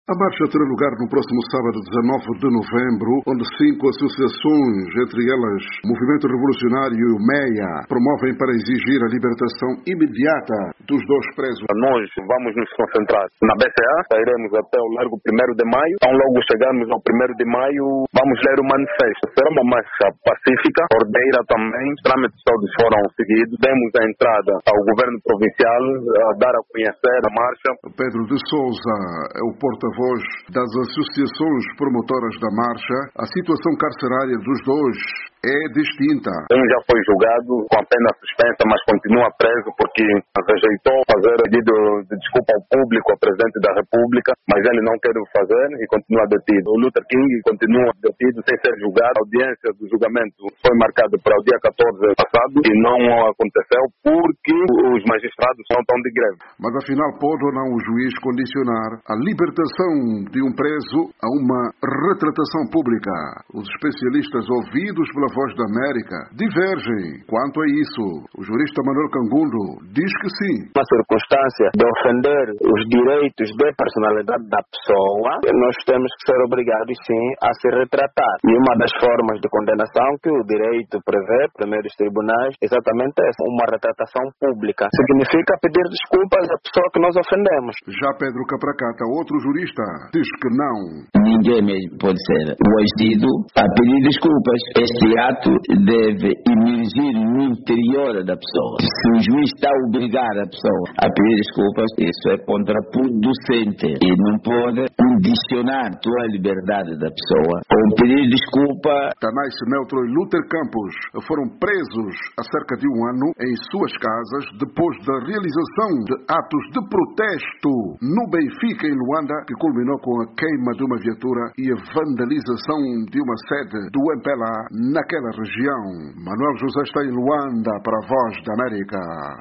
A marcha terá lugar no próximo sábado, 19 de novembro, onde 5 associações, entre elas o Movimento Revolucionário e o MEIA, promovem para exigir a libertação imediata dos dois presos. Nós vamos nos concentrar na BCA, sairemos até o Largo 1º de Maio. Então, logo chegarmos ao 1º de Maio, vamos ler o manifesto. Será uma marcha pacífica, ordeira também. Os trâmites todos foram seguidos. Demos a entrada ao governo provincial a dar a conhecer a marcha. Pedro de Sousa é o porta-voz das associações promotoras da marcha. A situação carcerária dos dois é distinta. Um já foi julgado com a pena suspensa, mas continua preso porque rejeitou fazer pedido de desculpa ao público, ao presidente da República, mas ele não quer o fazer e continua detido. O Luther King continua detido sem ser julgado. A audiência do julgamento foi marcada para o dia 14 passado e não aconteceu porque os magistrados não estão de greve. Mas afinal pode ou não o juiz condicionar a libertação de um preso a uma retratação pública? Os especialistas ouvidos pela Voz da América divergem quanto a isso. O jurista Manuel Cangundo diz que sim. Uma circunstância de ofender os direitos de personalidade da pessoa, nós temos que ser obrigados sim a se retratar. E uma das formas de condenação que o direito prevê, primeiros tribunais, exatamente essa, uma retratação pública. Significa pedir desculpas à pessoa que nós ofendemos. Já Pedro Capracata, outro jurista, diz que não. Ninguém mesmo pode ser o agido a pedir desculpas. Este ato deve emergir no interior da pessoa. Se o juiz está a obrigar a pessoa a pedir desculpas, isso é contraproducente e não pode condicionar toda a liberdade da pessoa ou pedir desculpa. Tanais Neutro e Luther Campos foram presos há cerca de um ano em suas casas depois da realização de atos de protesto no Benfica, em Luanda, que culminou com a queima de uma viatura e a vandalização de uma sede do MPLA naquela região. Manuel José está em Luanda para a Voz da América.